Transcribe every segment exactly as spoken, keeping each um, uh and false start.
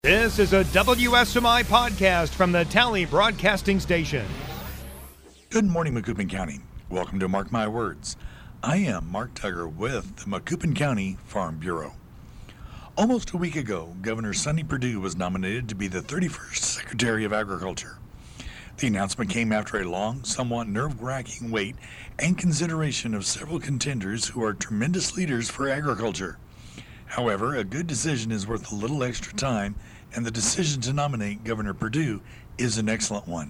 This is a W S M I podcast from the Tally Broadcasting Station. Good morning, Macoupin County. Welcome to Mark My Words. I am Mark Tugger with the Macoupin County Farm Bureau. Almost a week ago, Governor Sonny Perdue was nominated to be the thirty-first Secretary of Agriculture. The announcement came after a long, somewhat nerve-wracking wait and consideration of several contenders who are tremendous leaders for agriculture. However, a good decision is worth a little extra time, and the decision to nominate Governor Perdue is an excellent one.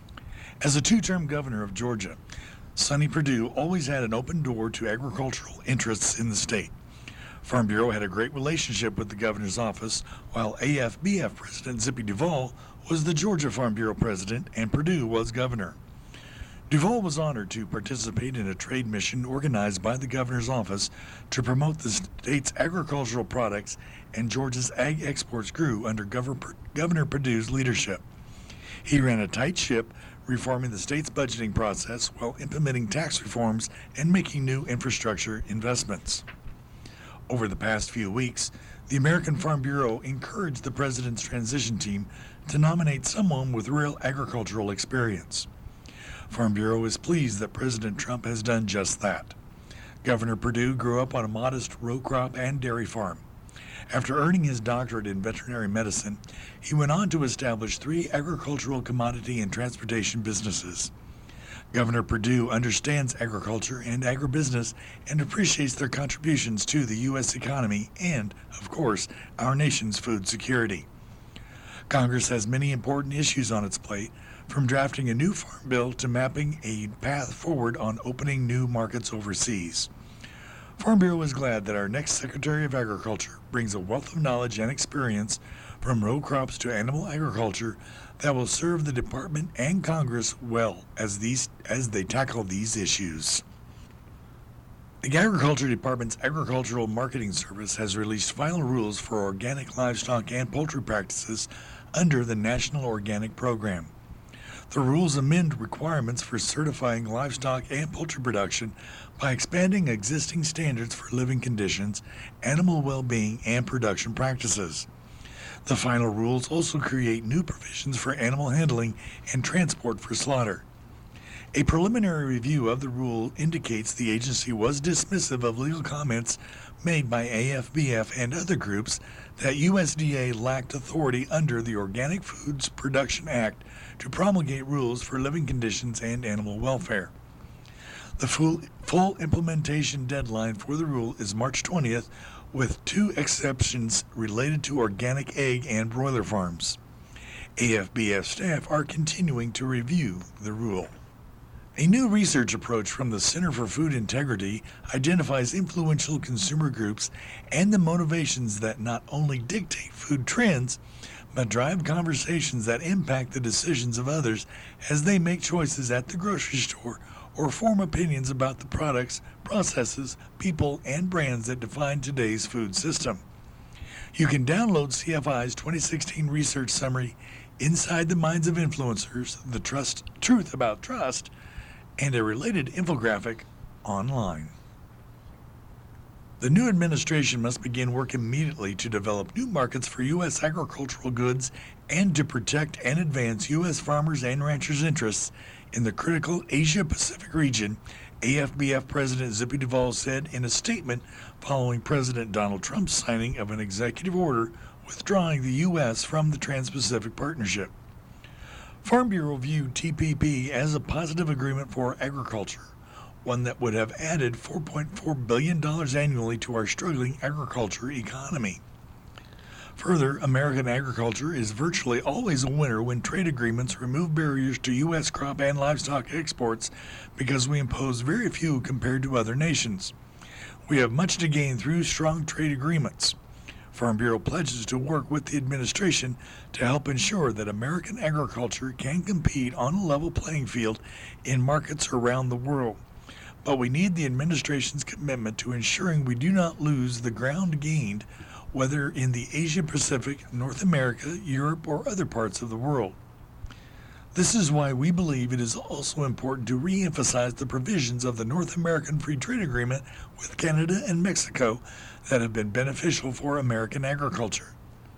As a two-term governor of Georgia, Sonny Perdue always had an open door to agricultural interests in the state. Farm Bureau had a great relationship with the governor's office, while A F B F President Zippy Duvall was the Georgia Farm Bureau president and Perdue was governor. Duvall was honored to participate in a trade mission organized by the governor's office to promote the state's agricultural products, and Georgia's ag exports grew under Governor, Governor Perdue's leadership. He ran a tight ship, reforming the state's budgeting process while implementing tax reforms and making new infrastructure investments. Over the past few weeks, the American Farm Bureau encouraged the president's transition team to nominate someone with real agricultural experience. Farm Bureau is pleased that President Trump has done just that. Governor Perdue grew up on a modest row crop and dairy farm. After earning his doctorate in veterinary medicine, he went on to establish three agricultural commodity and transportation businesses. Governor Perdue understands agriculture and agribusiness and appreciates their contributions to the U S economy and, of course, our nation's food security. Congress has many important issues on its plate, from drafting a new farm bill to mapping a path forward on opening new markets overseas. Farm Bureau is glad that our next Secretary of Agriculture brings a wealth of knowledge and experience from row crops to animal agriculture that will serve the department and Congress well as these as they tackle these issues. The Agriculture Department's Agricultural Marketing Service has released final rules for organic livestock and poultry practices under the National Organic Program. The rules amend requirements for certifying livestock and poultry production by expanding existing standards for living conditions, animal well-being, and production practices. The final rules also create new provisions for animal handling and transport for slaughter. A preliminary review of the rule indicates the agency was dismissive of legal comments made by A F B F and other groups that U S D A lacked authority under the Organic Foods Production Act to promulgate rules for living conditions and animal welfare. The full, full implementation deadline for the rule is March twentieth, with two exceptions related to organic egg and broiler farms. A F B F staff are continuing to review the rule. A new research approach from the Center for Food Integrity identifies influential consumer groups and the motivations that not only dictate food trends, but drive conversations that impact the decisions of others as they make choices at the grocery store or form opinions about the products, processes, people, and brands that define today's food system. You can download C F I's twenty sixteen research summary, Inside the Minds of Influencers, The Trust, Truth About Trust, and a related infographic online. The new administration must begin work immediately to develop new markets for U S agricultural goods and to protect and advance U S farmers and ranchers' interests in the critical Asia-Pacific region, A F B F President Zippy Duvall said in a statement following President Donald Trump's signing of an executive order withdrawing the U S from the Trans-Pacific Partnership. Farm Bureau viewed T P P as a positive agreement for agriculture, one that would have added four point four billion dollars annually to our struggling agriculture economy. Further, American agriculture is virtually always a winner when trade agreements remove barriers to U S crop and livestock exports because we impose very few compared to other nations. We have much to gain through strong trade agreements. Farm Bureau pledges to work with the administration to help ensure that American agriculture can compete on a level playing field in markets around the world. But we need the administration's commitment to ensuring we do not lose the ground gained, whether in the Asia-Pacific, North America, Europe, or other parts of the world. This is why we believe it is also important to re-emphasize the provisions of the North American Free Trade Agreement with Canada and Mexico that have been beneficial for American agriculture.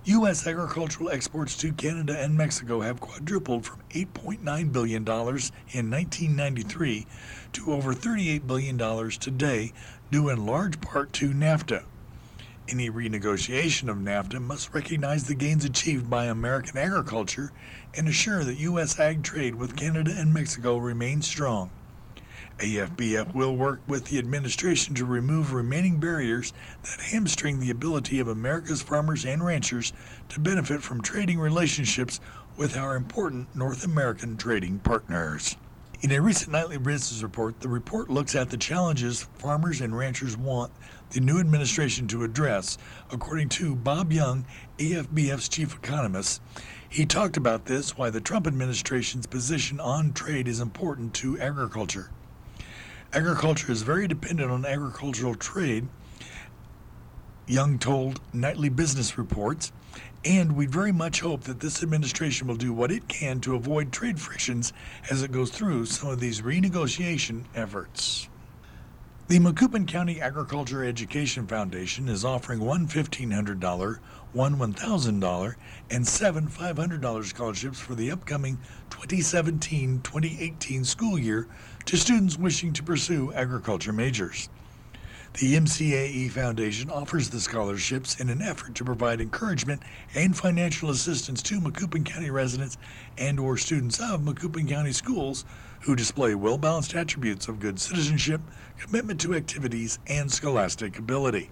U S agricultural exports to Canada and Mexico have quadrupled from eight point nine billion dollars in nineteen ninety-three to over thirty-eight billion dollars today, due in large part to NAFTA. Any renegotiation of NAFTA must recognize the gains achieved by American agriculture and assure that U S ag trade with Canada and Mexico remains strong. A F B F will work with the administration to remove remaining barriers that hamstring the ability of America's farmers and ranchers to benefit from trading relationships with our important North American trading partners. In a recent nightly business report, the report looks at the challenges farmers and ranchers want the new administration to address, according to Bob Young, A F B F's chief economist. He talked about this, why the Trump administration's position on trade is important to agriculture. Agriculture is very dependent on agricultural trade, Young told Nightly Business Reports, and we very much hope that this administration will do what it can to avoid trade frictions as it goes through some of these renegotiation efforts. The Macoupin County Agriculture Education Foundation is offering one fifteen hundred dollars, one one thousand dollars, and seven five hundred dollars scholarships for the upcoming twenty seventeen twenty eighteen school year to students wishing to pursue agriculture majors. The M C A E Foundation offers the scholarships in an effort to provide encouragement and financial assistance to Macoupin County residents and or students of Macoupin County schools who display well-balanced attributes of good citizenship, commitment to activities, and scholastic ability.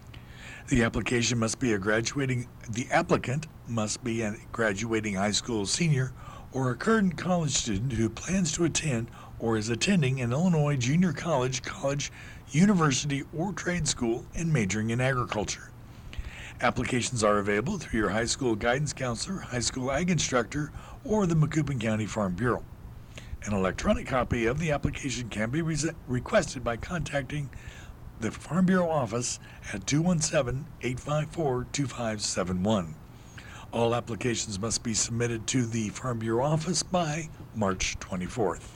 The application must be a graduating the applicant must be a graduating high school senior or a current college student who plans to attend or is attending an Illinois junior college, college, university, or trade school and majoring in agriculture. Applications are available through your high school guidance counselor, high school ag instructor, or the Macoupin County Farm Bureau. An electronic copy of the application can be re- requested by contacting the Farm Bureau office at two one seven, eight five four, two five seven one. All applications must be submitted to the Farm Bureau office by March twenty-fourth.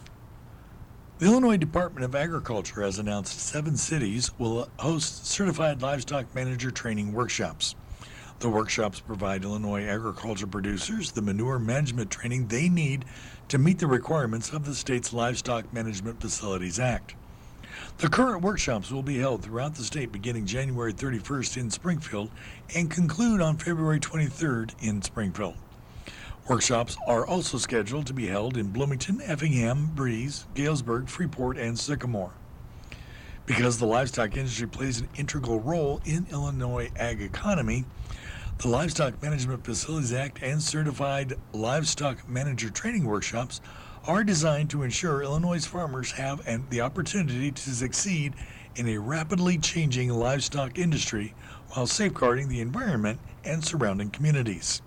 The Illinois Department of Agriculture has announced seven cities will host certified livestock manager training workshops. The workshops provide Illinois agriculture producers the manure management training they need to meet the requirements of the state's Livestock Management Facilities Act. The current workshops will be held throughout the state beginning January thirty-first in Springfield and conclude on February twenty-third in Springfield. Workshops are also scheduled to be held in Bloomington, Effingham, Breeze, Galesburg, Freeport, and Sycamore. Because the livestock industry plays an integral role in Illinois ag economy, the Livestock Management Facilities Act and Certified Livestock Manager Training Workshops are designed to ensure Illinois farmers have an, the opportunity to succeed in a rapidly changing livestock industry while safeguarding the environment and surrounding communities.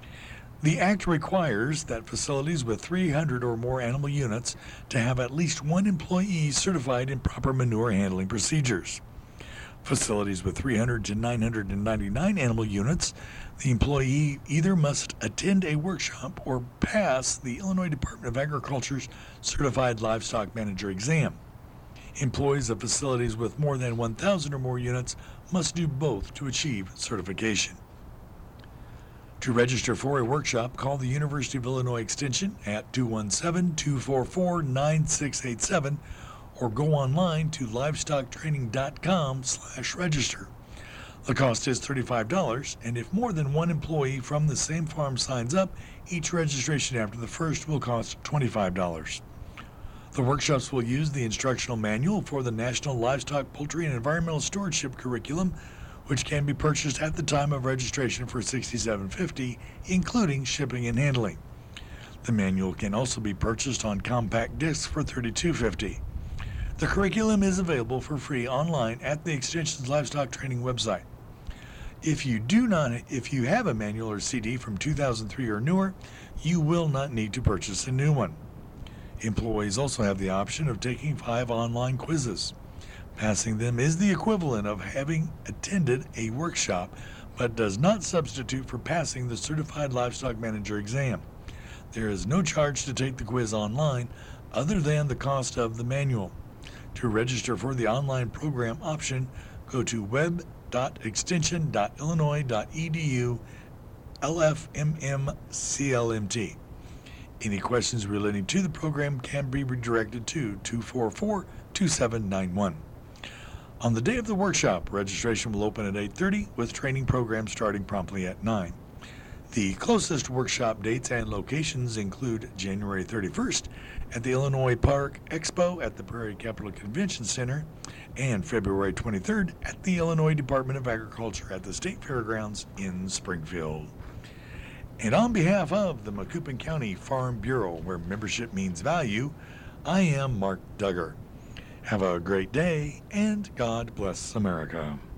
The Act requires that facilities with three hundred or more animal units to have at least one employee certified in proper manure handling procedures. Facilities with three hundred to nine hundred ninety-nine animal units, the employee either must attend a workshop or pass the Illinois Department of Agriculture's Certified Livestock Manager exam. Employees of facilities with more than one thousand or more units must do both to achieve certification. To register for a workshop, call the University of Illinois Extension at two one seven, two four four, nine six eight seven or go online to livestocktraining.com slash register. The cost is thirty-five dollars, and if more than one employee from the same farm signs up, each registration after the first will cost twenty-five dollars. The workshops will use the instructional manual for the National Livestock, Poultry, and Environmental Stewardship curriculum, which can be purchased at the time of registration for sixty-seven fifty, including shipping and handling. The manual can also be purchased on compact discs for thirty-two fifty. The curriculum is available for free online at the Extension's Livestock Training website. If you do not, if you have a manual or C D from two thousand three or newer, you will not need to purchase a new one. Employees also have the option of taking five online quizzes. Passing them is the equivalent of having attended a workshop, but does not substitute for passing the Certified Livestock Manager exam. There is no charge to take the quiz online other than the cost of the manual. To register for the online program option, go to web dot extension dot illinois dot e d u L F M M C L M T. Any questions relating to the program can be redirected to two four four, two seven nine one. On the day of the workshop, registration will open at eight thirty with training programs starting promptly at nine. The closest workshop dates and locations include January thirty-first at the Illinois Park Expo at the Prairie Capital Convention Center and February twenty-third at the Illinois Department of Agriculture at the State Fairgrounds in Springfield. And on behalf of the Macoupin County Farm Bureau, where membership means value, I am Mark Duggar. Have a great day, and God bless America.